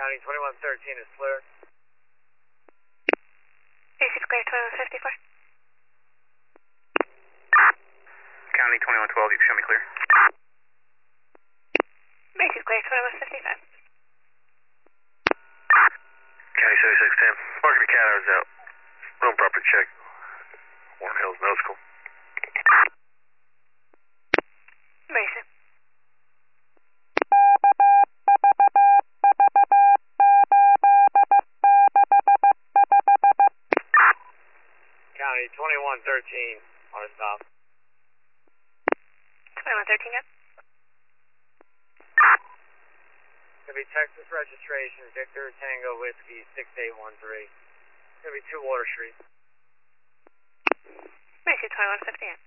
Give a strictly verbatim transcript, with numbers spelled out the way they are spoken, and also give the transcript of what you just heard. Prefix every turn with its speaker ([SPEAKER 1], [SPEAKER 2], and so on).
[SPEAKER 1] County twenty-one thirteen is clear.
[SPEAKER 2] Basic clear twenty-one fifty-four.
[SPEAKER 3] County twenty-one twelve, you can show me clear.
[SPEAKER 2] Basic clear twenty-one fifty-five.
[SPEAKER 3] County seventy-six ten, marking the cat hours out. Room proper check. Warren Hills, no school.
[SPEAKER 2] Basic.
[SPEAKER 1] County twenty-one thirteen on a stop.
[SPEAKER 2] twenty-one thirteen, good.
[SPEAKER 1] It's going to be Texas registration, Victor Tango Whiskey six eight one three. It's going to be two Water Street.
[SPEAKER 2] Basic twenty-one fifty-eight.